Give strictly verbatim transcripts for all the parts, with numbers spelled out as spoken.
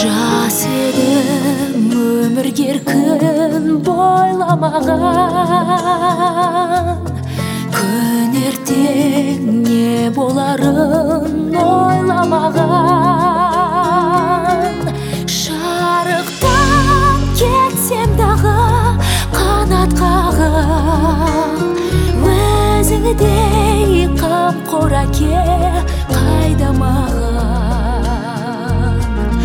Жас едім өмір еркін бойламаған, күн ертең не боларын ойламаған. Шарықтан кетсем дағы қанат қағып, өзіңдей қамқор әке қайда маған.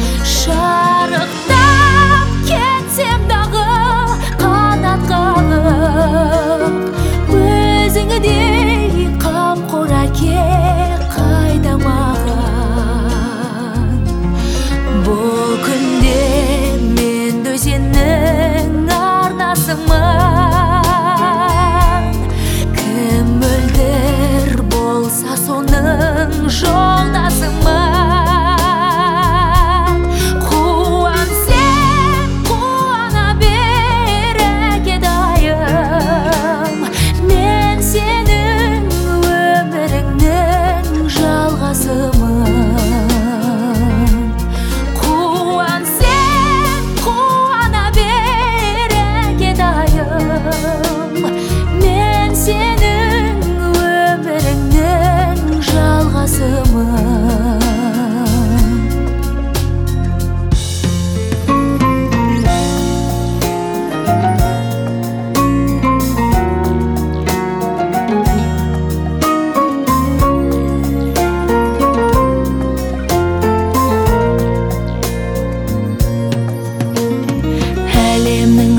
Шарықтан кетсем дағы қанат қағып, өзіңдей қамқор әке қайда маған. Бұл күнде мен өзеннің арнасымын, кім мөлдір болса соның жолдасымын. Қуансаң қуана бер әке дайым, мен сенің өміріңнің жалғасымын. Қуансаң қуана бер әке дайым, мен сенің өміріңнің жалғасымын. Әлемнің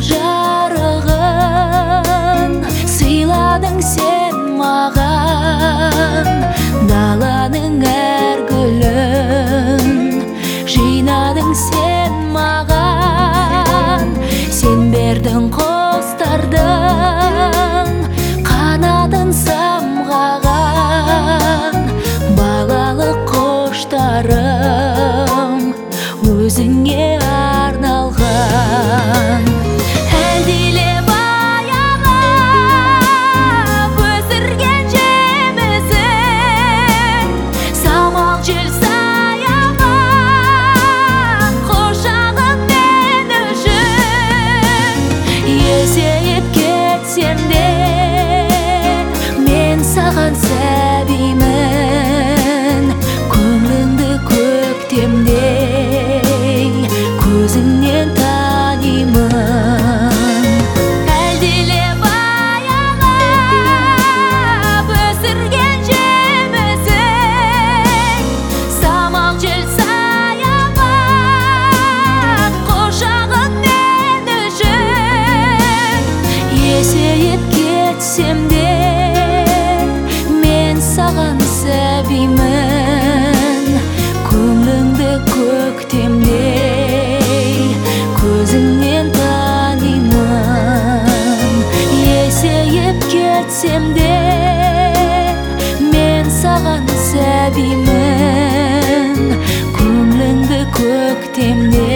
жарығын сыйладың сен маған, даланың әр гүлін жинадың сен маған. Сен бердің құстардың қанатын самғаған, бағалы құштарым өзіңе арналған. Әлдилеп аялап өсірген жемісің, самал жел саябақ құшағың мен үшін. Есейіп кетсем де мен саған сәбимін, көңіліңді көктемдей көзіңнен танимын. Әлдилеп аялап өсірген жемісің, самал жел саябақ құшағың мен үшін. Есейіп кетсем де мен саған сәбимін, көңіліңді көктемдей көзіңнен танимын. Есейіп кетсем де мен саған сәбимін, көңіліңді көктемдей